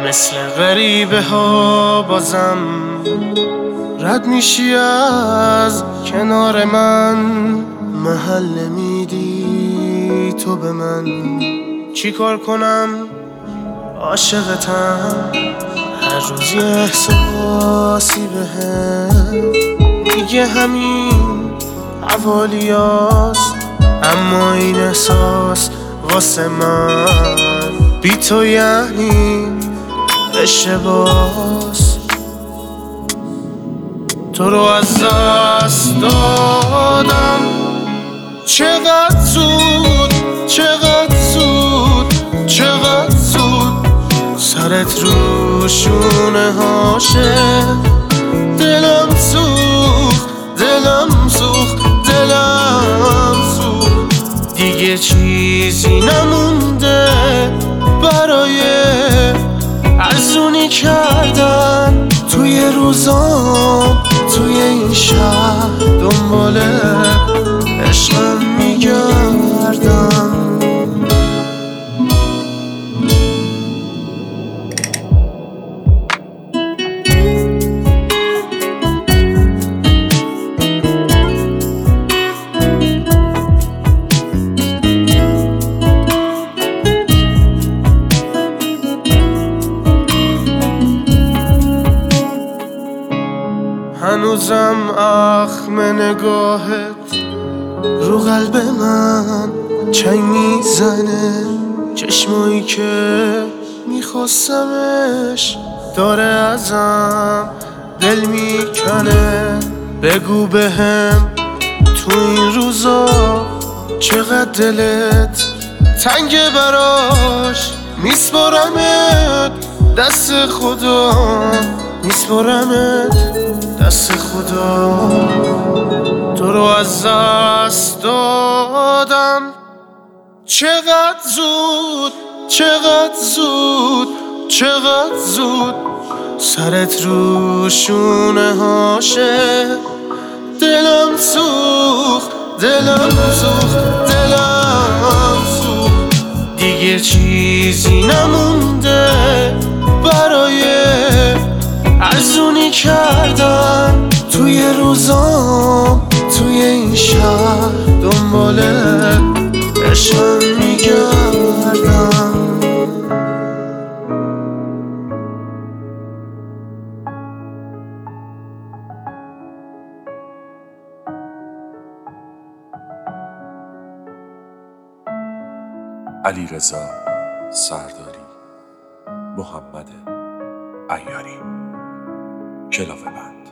مثل غریبه ها بازم رد میشی از کنار من، محل نمیدی تو به من. چی کار کنم عاشقتم، هر روز یه احساسی بهم میگه همین حوالیاست، اما این احساس واسه من بی تو یعنی اشتباس. تو رو از دست دادم، چقدر زود چقدر زود چقدر زود، سرت رو شونه هاشه، دلم سوخت دلم سوخت دلم سوخت. دیگه چیزی نمونده برای ارزونی کردن توی روزام، توی این شهر دنبال عشقم میگردم. هنوزم اخم نگاهت رو قلب من چنگ میزنه، چشمایی که میخواستمش داره ازم دل میکنه. بگو بهم تو این روزا چقدر دلت تنگه براش، میسپارمت دست خدا، میسپارمت دست خدا. تو رو از دست دادم، چقدر زود چقدر زود چقدر زود، سرت رو شونه هاشه، دلم سوخت دلم سوخت دلم سوخت. دیگه چیزی نمونده برای ارزونی کردن توی روزام، توی این شهر دنبال عشقم میگردم. علیرضا سرداری، محمد عیاری، کلاوه‌بند.